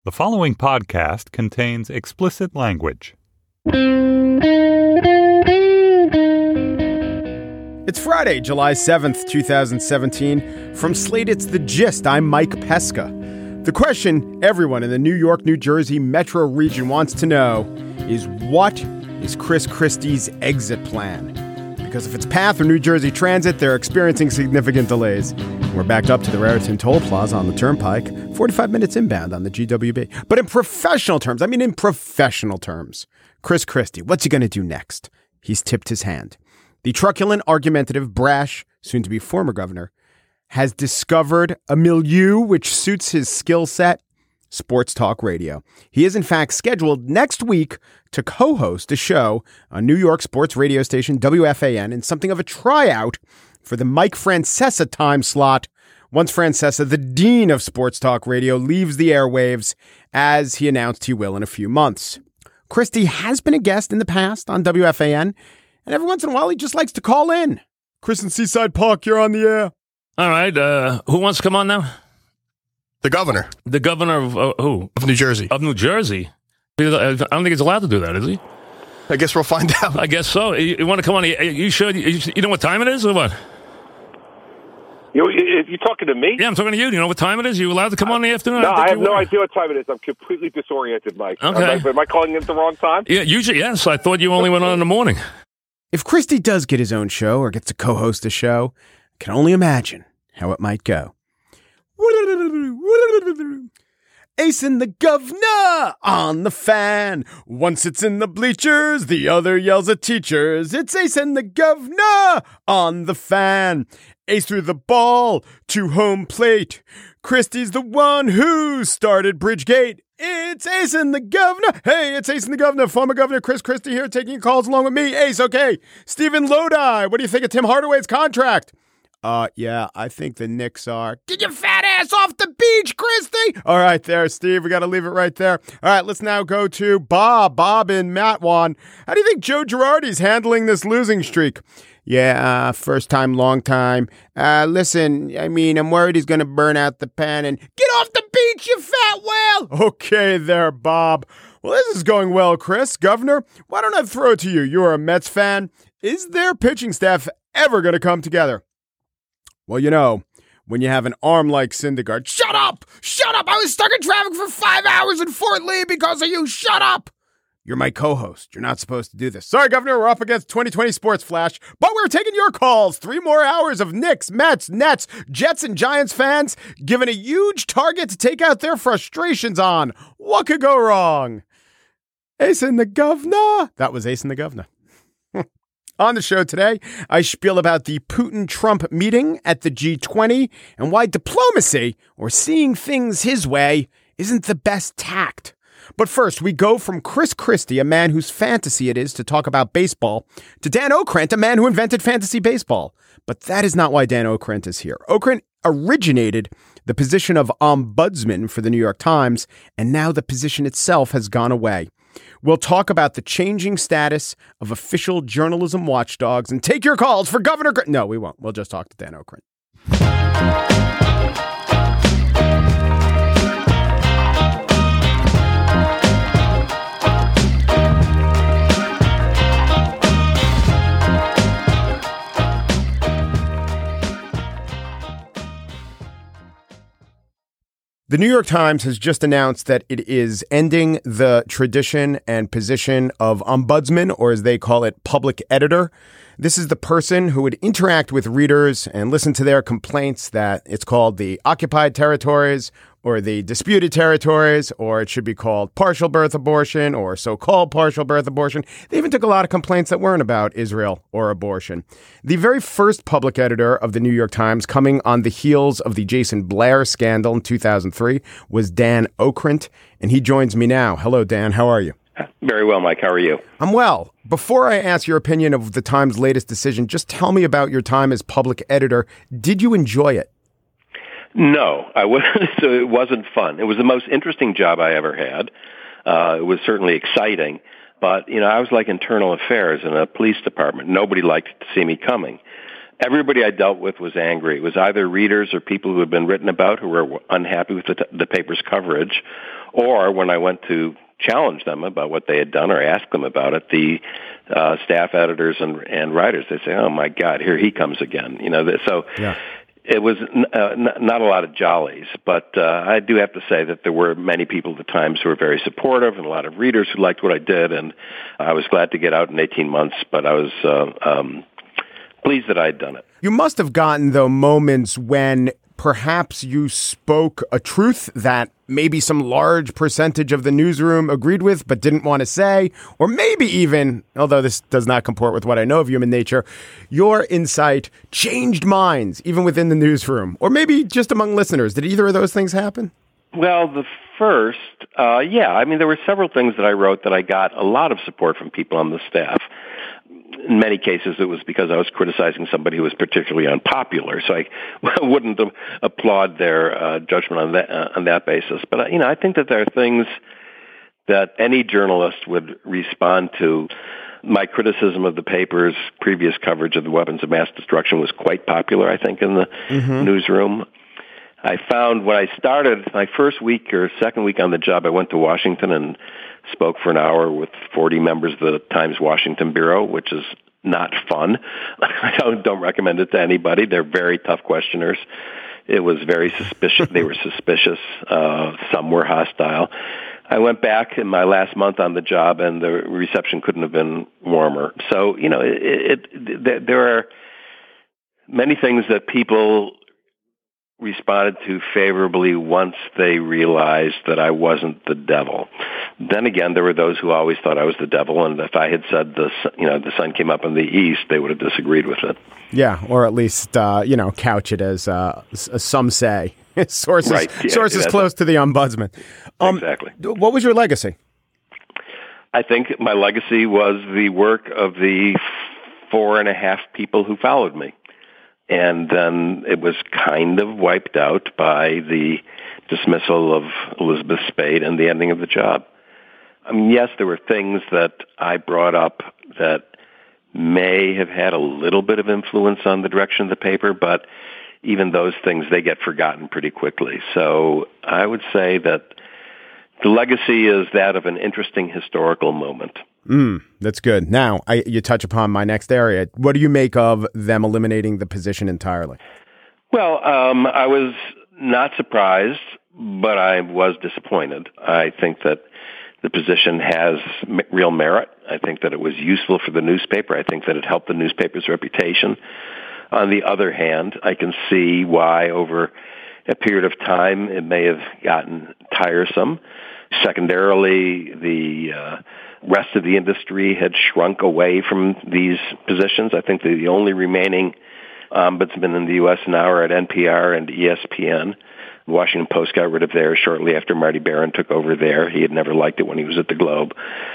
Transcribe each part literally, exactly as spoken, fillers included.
The following podcast contains explicit language. It's Friday, July seventh, twenty seventeen. From Slate, it's The Gist. I'm Mike Pesca. The question everyone in the New York, New Jersey metro region wants to know is, what is Chris Christie's exit plan? Because if it's PATH or New Jersey Transit, they're experiencing significant delays. We're backed up to the Raritan Toll Plaza on the Turnpike, forty-five minutes inbound on the G W B. But in professional terms, I mean in professional terms, Chris Christie, what's he going to do next? He's tipped his hand. The truculent, argumentative, brash, soon-to-be former governor, has discovered a milieu which suits his skill set, sports talk radio. He is, in fact, scheduled next week to co-host a show on New York sports radio station W F A N in something of a tryout for the Mike Francesa time slot once Francesa, the dean of sports talk radio, leaves the airwaves, as he announced he will in a few months. Christie has been a guest in the past on W F A N, and every once in a while he just likes to call in. Chris in Seaside Park, you're on the air. All right. Uh, who wants to come on now? The governor. The governor of uh, who? Of New Jersey. Of New Jersey. I don't think he's allowed to do that, is he? I guess we'll find out. I guess so. You, you want to come on? You, you sure? You, you know what time it is or what? You, you, you talking to me? Yeah, I'm talking to you. Do you know what time it is? Are you allowed to come on in the afternoon? No, I, I have no were. idea what time it is. I'm completely disoriented, Mike. Okay. Am I, am I calling in at the wrong time? Yeah, usually, yes. I thought you only went on in the morning. If Christie does get his own show or gets to co-host a show, I can only imagine how it might go. Ace and the governor on the fan. One sits in the bleachers, the other yells at teachers. It's Ace and the governor on the fan. Ace threw the ball to home plate. Christie's the one who started Bridgegate. It's Ace and the governor. Hey, it's Ace and the governor. Former Governor Chris Christie here taking your calls along with me. Ace, okay. Stephen Lodi, what do you think of Tim Hardaway's contract? Uh, yeah, I think the Knicks are. Get your fat ass off the beach, Christie! All right, there, Steve. We got to leave it right there. All right, let's now go to Bob. Bob in Matwan. How do you think Joe Girardi's handling this losing streak? Yeah, uh, first time, long time. Uh, listen, I mean, I'm worried he's going to burn out the pen and get off the beach, you fat whale! Okay there, Bob. Well, this is going well, Chris. Governor, why don't I throw it to you? You're a Mets fan. Is their pitching staff ever going to come together? Well, you know, when you have an arm like Syndergaard, shut up! Shut up! I was stuck in traffic for five hours in Fort Lee because of you! Shut up! You're my co-host. You're not supposed to do this. Sorry, Governor, we're up against twenty twenty Sports Flash, but we're taking your calls. Three more hours of Knicks, Mets, Nets, Jets, and Giants fans given a huge target to take out their frustrations on. What could go wrong? Ace and the governor. That was Ace and the governor. On the show today, I spiel about the Putin-Trump meeting at the G twenty and why diplomacy, or seeing things his way, isn't the best tact. But first, we go from Chris Christie, a man whose fantasy it is to talk about baseball, to Dan Okrent, a man who invented fantasy baseball. But that is not why Dan Okrent is here. Okrent originated the position of ombudsman for the New York Times, and now the position itself has gone away. We'll talk about the changing status of official journalism watchdogs and take your calls for Governor... Gr- no, we won't. We'll just talk to Dan Okrent. The New York Times has just announced that it is ending the tradition and position of ombudsman, or as they call it, public editor. This is the person who would interact with readers and listen to their complaints that it's called the occupied territories or the disputed territories, or it should be called partial birth abortion or so-called partial birth abortion. They even took a lot of complaints that weren't about Israel or abortion. The very first public editor of the New York Times, coming on the heels of the Jason Blair scandal in two thousand three, was Dan Okrent, and he joins me now. Hello, Dan. How are you? Very well, Mike. How are you? I'm well. Before I ask your opinion of the Times' latest decision, just tell me about your time as public editor. Did you enjoy it? No, I wasn't. So it wasn't fun. It was the most interesting job I ever had. Uh, it was certainly exciting, but you know, I was like internal affairs in a police department. Nobody liked to see me coming. everybody I dealt with was angry. It was either readers or people who had been written about who were unhappy with the, t- the paper's coverage, or when I went to challenge them about what they had done or ask them about it, the uh, staff editors and, and writers, they say, "Oh my God, here he comes again." You know, so yeah. It was uh, n- not a lot of jollies, but uh, I do have to say that there were many people at the Times who were very supportive and a lot of readers who liked what I did, and I was glad to get out in eighteen months, but I was uh, um, pleased that I had done it. You must have gotten, though, moments when perhaps you spoke a truth that maybe some large percentage of the newsroom agreed with but didn't want to say, or maybe even, although this does not comport with what I know of human nature, your insight changed minds even within the newsroom, or maybe just among listeners. Did either of those things happen? Well, the first, uh, yeah, I mean, there were several things that I wrote that I got a lot of support from people on the staff. In many cases, it was because I was criticizing somebody who was particularly unpopular, so I wouldn't applaud their uh, judgment on that uh, on that basis. But uh, you know, I think that there are things that any journalist would respond to. My criticism of the paper's previous coverage of the weapons of mass destruction was quite popular, I think, in the mm-hmm. newsroom. I found when I started my first week or second week on the job, I went to Washington and spoke for an hour with forty members of the Times Washington Bureau, which is not fun. I don't, don't recommend it to anybody. They're very tough questioners. It was very suspicious. They were suspicious. Uh, some were hostile. I went back in my last month on the job, and the reception couldn't have been warmer. So, you know, it, it, there are many things that people responded to favorably once they realized that I wasn't the devil. Then again, there were those who always thought I was the devil, and if I had said the you know the sun came up in the east, they would have disagreed with it. Yeah, or at least uh, you know couch it as uh, some say sources right. yeah, sources close to the ombudsman. Um, exactly. What was your legacy? I think my legacy was the work of the four and a half people who followed me. And then it was kind of wiped out by the dismissal of Elizabeth Spade and the ending of the job. I mean, yes, there were things that I brought up that may have had a little bit of influence on the direction of the paper, but even those things, they get forgotten pretty quickly. So I would say that the legacy is that of an interesting historical moment. Mm, that's good. Now, I, you touch upon my next area. What do you make of them eliminating the position entirely? Well, um, I was not surprised, but I was disappointed. I think that the position has m- real merit. I think that it was useful for the newspaper. I think that it helped the newspaper's reputation. On the other hand, I can see why over a period of time it may have gotten tiresome. Secondarily, the uh, rest of the industry had shrunk away from these positions. I think the only remaining ombudsmen in the U S now are at N P R and E S P N. The Washington Post got rid of theirs shortly after Marty Baron took over there. He had never liked it when he was at the Globe.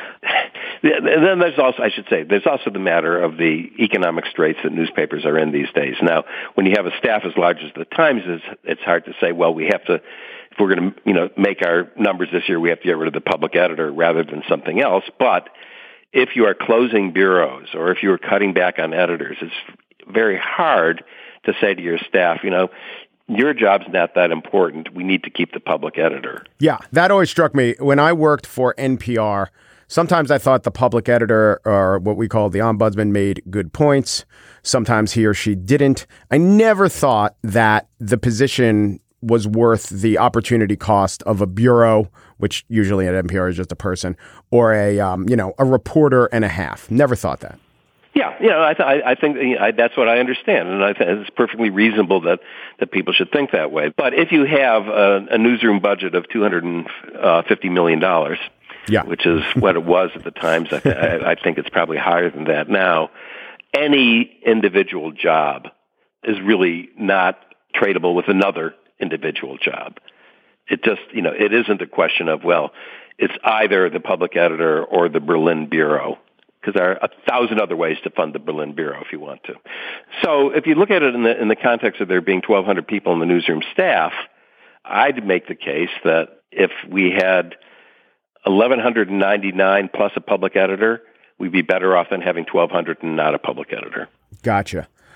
And then there's also, I should say, there's also the matter of the economic straits that newspapers are in these days. Now, when you have a staff as large as the Times is, it's hard to say, well, we have to, if we're going to, you know, make our numbers this year, we have to get rid of the public editor rather than something else. But if you are closing bureaus or if you are cutting back on editors, it's very hard to say to your staff, you know, your job's not that important. We need to keep the public editor. Yeah, that always struck me. When I worked for N P R, sometimes I thought the public editor, or what we call the ombudsman, made good points. Sometimes he or she didn't. I never thought that the position was worth the opportunity cost of a bureau, which usually at N P R is just a person, or a um, you know a reporter and a half. Never thought that. Yeah, you know, I, th- I think you know, I, that's what I understand, and I think it's perfectly reasonable that, that people should think that way. But if you have a, a newsroom budget of two hundred fifty million dollars, yeah. which is what it was at the Times, I, th- I think it's probably higher than that now, any individual job is really not tradable with another individual job. It just, you know, it isn't a question of, well, it's either the public editor or the Berlin Bureau, because there are a thousand other ways to fund the Berlin Bureau if you want to. So if you look at it in the in the context of there being twelve hundred people in the newsroom staff, I'd make the case that if we had eleven ninety-nine plus a public editor, we'd be better off than having twelve hundred and not a public editor. Gotcha.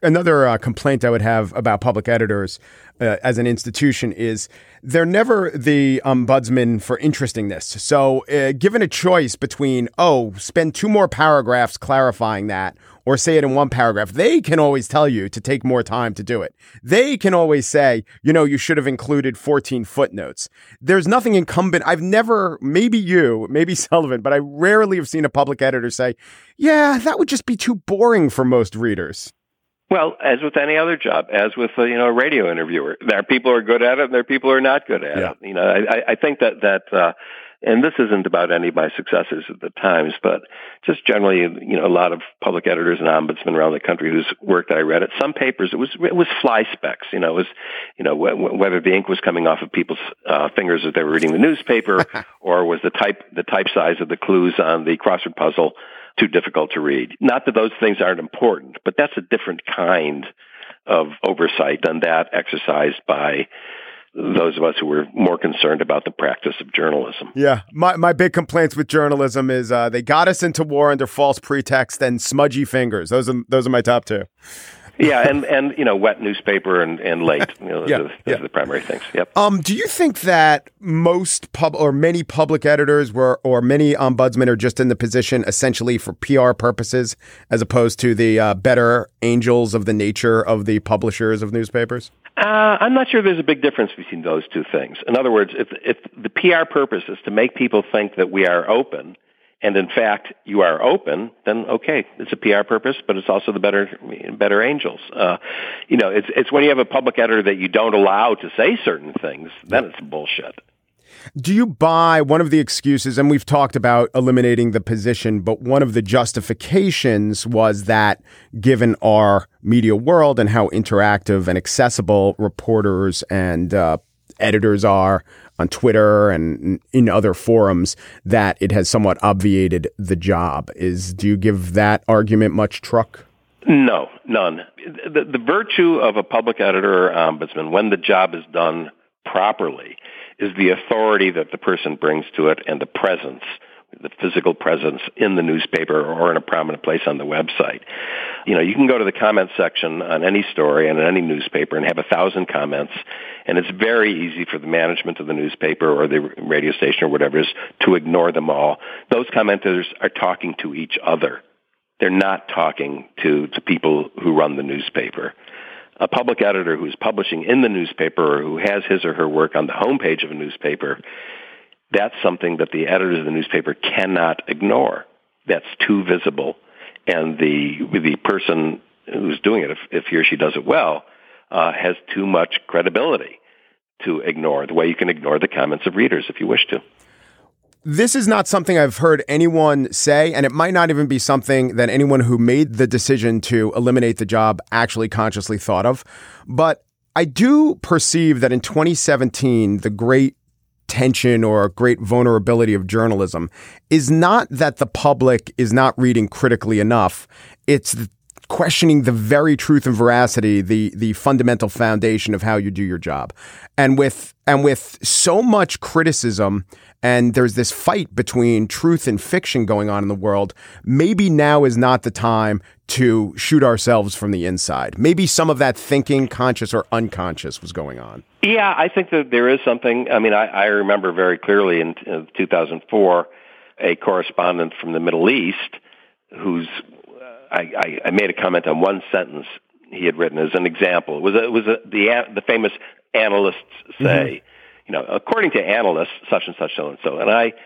another uh, complaint I would have about public editors uh, as an institution is they're never the ombudsman for interestingness. So uh, given a choice between, oh, spend two more paragraphs clarifying that, or say it in one paragraph, they can always tell you to take more time to do it. They can always say, you know, you should have included fourteen footnotes. There's nothing incumbent. I've never, maybe you, maybe Sullivan, but I rarely have seen a public editor say, yeah, that would just be too boring for most readers. Well, as with any other job, as with, uh, you know, a radio interviewer, there are people who are good at it and there are people who are not good at yeah. it. You know, I, I think that, that, uh, and this isn't about any of my successors at the Times, but just generally, you know, a lot of public editors and ombudsmen around the country whose work that I read at some papers, it was, it was fly specks, you know, it was, you know, w- whether the ink was coming off of people's uh, fingers as they were reading the newspaper or was the type, the type size of the clues on the crossword puzzle too difficult to read. Not that those things aren't important, but that's a different kind of oversight than that exercised by those of us who were more concerned about the practice of journalism. Yeah. My my big complaints with journalism is uh, they got us into war under false pretext and smudgy fingers. Those are those are my top two. Yeah, and, and you know, wet newspaper and, and late. You know, yeah, those, those yeah. are the primary things. Yep. Um, do you think that most pub or many public editors were or many ombudsmen are just in the position essentially for P R purposes as opposed to the uh, better angels of the nature of the publishers of newspapers? Uh, I'm not sure there's a big difference between those two things. In other words, if if the P R purpose is to make people think that we are open, and in fact you are open, then okay, it's a P R purpose, but it's also the better better angels. Uh, you know, it's it's when you have a public editor that you don't allow to say certain things, then it's bullshit. Do you buy one of the excuses, and we've talked about eliminating the position, but one of the justifications was that given our media world and how interactive and accessible reporters and uh, editors are on Twitter and in other forums, that it has somewhat obviated the job. Is do you give that argument much truck? No, none. The, the virtue of a public editor or ombudsman, when the job is done properly, is the authority that the person brings to it and the presence, the physical presence in the newspaper or in a prominent place on the website. You know, you can go to the comments section on any story and in any newspaper and have a thousand comments, and it's very easy for the management of the newspaper or the radio station or whatever it is to ignore them all. Those commenters are talking to each other. They're not talking to, to people who run the newspaper. A public editor who's publishing in the newspaper or who has his or her work on the homepage of a newspaper, that's something that the editors of the newspaper cannot ignore. That's too visible. And the the person who's doing it, if, if he or she does it well, uh, has too much credibility to ignore, the way you can ignore the comments of readers if you wish to. This is not something I've heard anyone say, and it might not even be something that anyone who made the decision to eliminate the job actually consciously thought of. But I do perceive that in twenty seventeen, the great tension or great vulnerability of journalism is not that the public is not reading critically enough. It's questioning the very truth and veracity, the the fundamental foundation of how you do your job. And with and with so much criticism, and there's this fight between truth and fiction going on in the world, maybe now is not the time to shoot ourselves from the inside. Maybe some of that thinking, conscious or unconscious, was going on. Yeah, I think that there is something. I mean, I, I remember very clearly in uh, two thousand four, a correspondent from the Middle East who's I, I, I made a comment on one sentence he had written as an example. It was a, it was a, the the famous analysts say, mm-hmm. you know, according to analysts, such and such, so and so. And I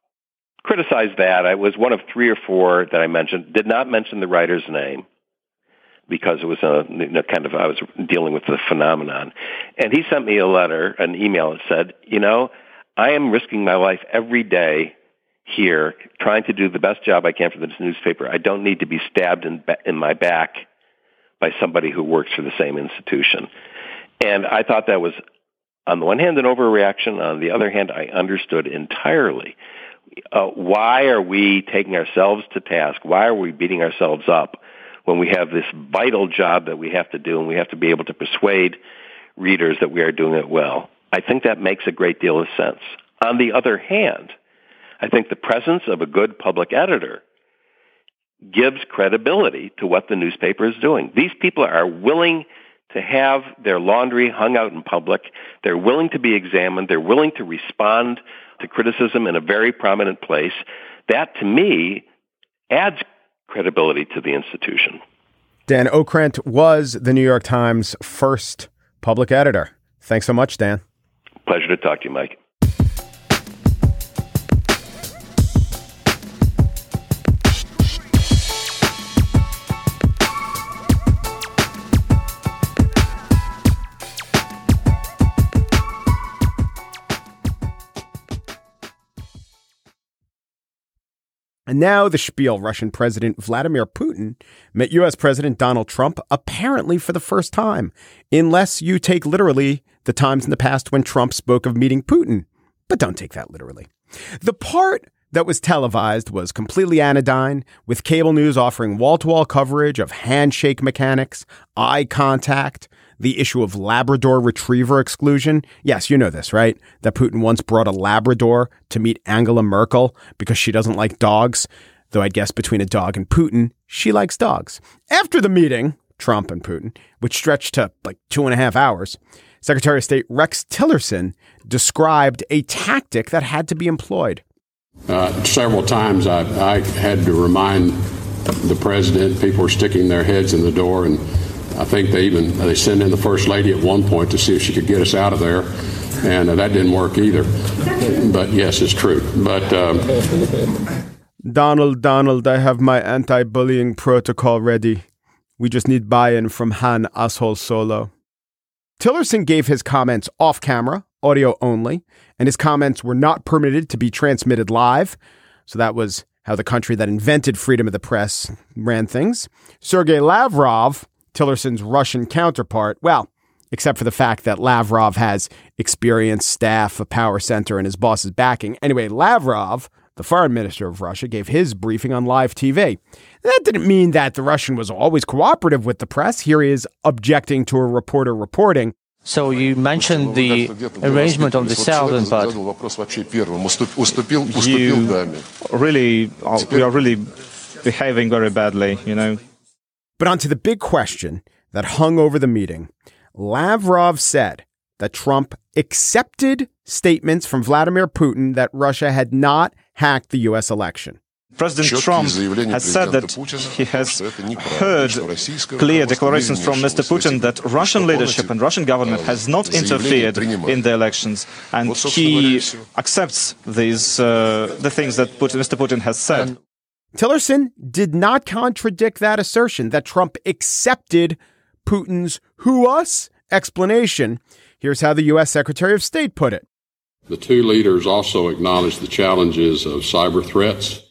criticized that. I was one of three or four that I mentioned. Did not mention the writer's name because it was a you know, kind of I was dealing with the phenomenon. And he sent me a letter, an email that said, you know, I am risking my life every day here, trying to do the best job I can for this newspaper. I don't need to be stabbed in, in my back by somebody who works for the same institution. And I thought that was, on the one hand, an overreaction. On the other hand, I understood entirely. Uh, why are we taking ourselves to task? Why are we beating ourselves up when we have this vital job that we have to do and we have to be able to persuade readers that we are doing it well? I think that makes a great deal of sense. On the other hand, I think the presence of a good public editor gives credibility to what the newspaper is doing. These people are willing to have their laundry hung out in public. They're willing to be examined. They're willing to respond to criticism in a very prominent place. That, to me, adds credibility to the institution. Dan Okrent was the New York Times' first public editor. Thanks so much, Dan. Pleasure to talk to you, Mike. And now the spiel. Russian President Vladimir Putin met U S. President Donald Trump apparently for the first time, unless you take literally the times in the past when Trump spoke of meeting Putin. But don't take that literally. The part that was televised was completely anodyne, with cable news offering wall-to-wall coverage of handshake mechanics, eye contact, the issue of Labrador retriever exclusion. Yes, you know this, right? That Putin once brought a Labrador to meet Angela Merkel because she doesn't like dogs. Though I guess between a dog and Putin, she likes dogs. After the meeting, Trump and Putin, which stretched to like two and a half hours, Secretary of State Rex Tillerson described a tactic that had to be employed. Uh, several times I, I had to remind the president, people were sticking their heads in the door, and I think they even they sent in the first lady at one point to see if she could get us out of there, and uh, that didn't work either. But yes, it's true. But um, Donald, Donald, I have my anti-bullying protocol ready. We just need buy-in from Han Asshole Solo. Tillerson gave his comments off camera, audio only, and his comments were not permitted to be transmitted live. So that was how the country that invented freedom of the press ran things. Sergei Lavrov, Tillerson's Russian counterpart, well, except for the fact that Lavrov has experienced staff, a power center, and his boss's backing. Anyway, Lavrov, the foreign minister of Russia, gave his briefing on live T V. That didn't mean that the Russian was always cooperative with the press. Here he is objecting to a reporter reporting. So you mentioned the arrangement of the southern part. You really, are, we are really behaving very badly, you know. But onto the big question that hung over the meeting. Lavrov said that Trump accepted statements from Vladimir Putin that Russia had not hacked the U S election. President Trump has said that he has heard clear declarations from Mister Putin that Russian leadership and Russian government has not interfered in the elections, and he accepts these uh, the things that Putin, Mister Putin has said. Tillerson did not contradict that assertion that Trump accepted Putin's who us explanation. Here's how the U S. Secretary of State put it. The two leaders also acknowledged the challenges of cyber threats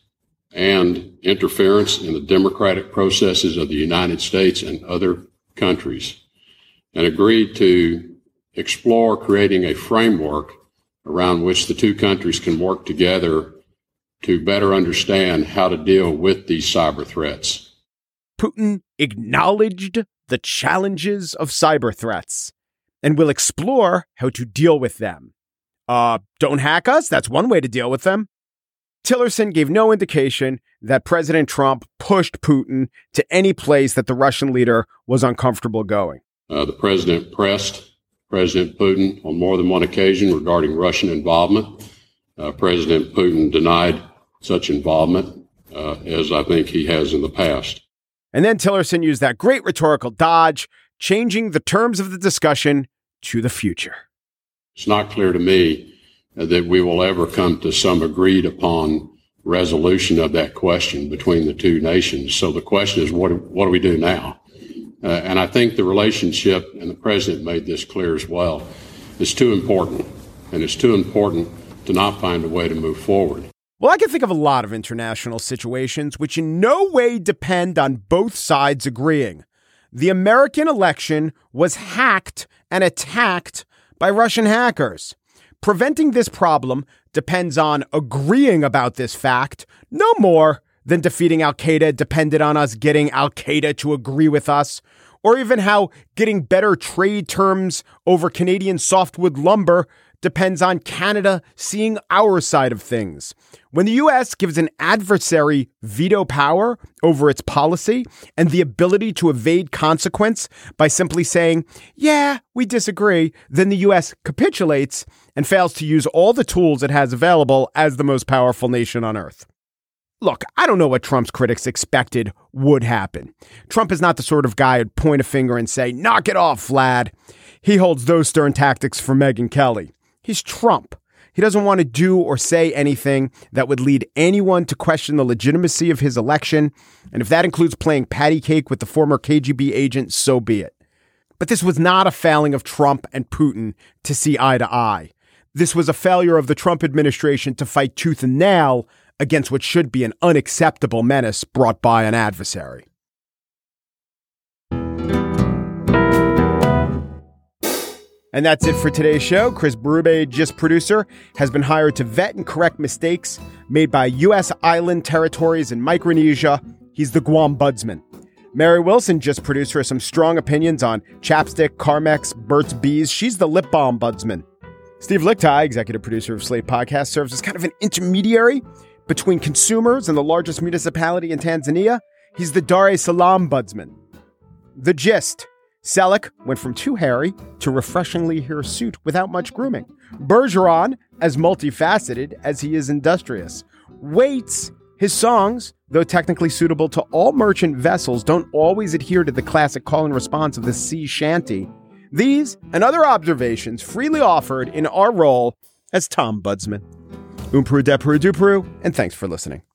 and interference in the democratic processes of the United States and other countries, and agreed to explore creating a framework around which the two countries can work together to better understand how to deal with these cyber threats. Putin acknowledged the challenges of cyber threats and will explore how to deal with them. Uh, don't hack us? That's one way to deal with them. Tillerson gave no indication that President Trump pushed Putin to any place that the Russian leader was uncomfortable going. Uh, the president pressed President Putin on more than one occasion regarding Russian involvement. Uh, President Putin denied such involvement, uh, as I think he has in the past. And then Tillerson used that great rhetorical dodge, changing the terms of the discussion to the future. It's not clear to me that we will ever come to some agreed upon resolution of that question between the two nations. So the question is, what, what do we do now? Uh, and I think the relationship, and the president made this clear as well, is too important. And it's too important to not find a way to move forward. Well, I can think of a lot of international situations which in no way depend on both sides agreeing. The American election was hacked and attacked by Russian hackers. Preventing this problem depends on agreeing about this fact, no more than defeating Al-Qaeda depended on us getting Al-Qaeda to agree with us, or even how getting better trade terms over Canadian softwood lumber depends on Canada seeing our side of things. When the U S gives an adversary veto power over its policy and the ability to evade consequence by simply saying, yeah, we disagree, then the U S capitulates and fails to use all the tools it has available as the most powerful nation on earth. Look, I don't know what Trump's critics expected would happen. Trump is not the sort of guy who'd point a finger and say, knock it off, Vlad. He holds those stern tactics for Megyn Kelly. He's Trump. He doesn't want to do or say anything that would lead anyone to question the legitimacy of his election. And if that includes playing patty cake with the former K G B agent, so be it. But this was not a failing of Trump and Putin to see eye to eye. This was a failure of the Trump administration to fight tooth and nail against what should be an unacceptable menace brought by an adversary. And that's it for today's show. Chris Berube, Gist producer, has been hired to vet and correct mistakes made by U S island territories in Micronesia. He's the Guam Budsman. Mary Wilson, Gist producer, has some strong opinions on Chapstick, Carmex, Burt's Bees. She's the Lip Balm Budsman. Steve Lichtai, executive producer of Slate Podcast, serves as kind of an intermediary between consumers and the largest municipality in Tanzania. He's the Dar es Salaam Budsman. The Gist. Selleck went from too hairy to refreshingly hirsute without much grooming. Bergeron, as multifaceted as he is industrious. Waits, his songs, though technically suitable to all merchant vessels, don't always adhere to the classic call and response of the sea shanty. These and other observations freely offered in our role as Tom Budsman. Umpru, depru, dupru, and thanks for listening.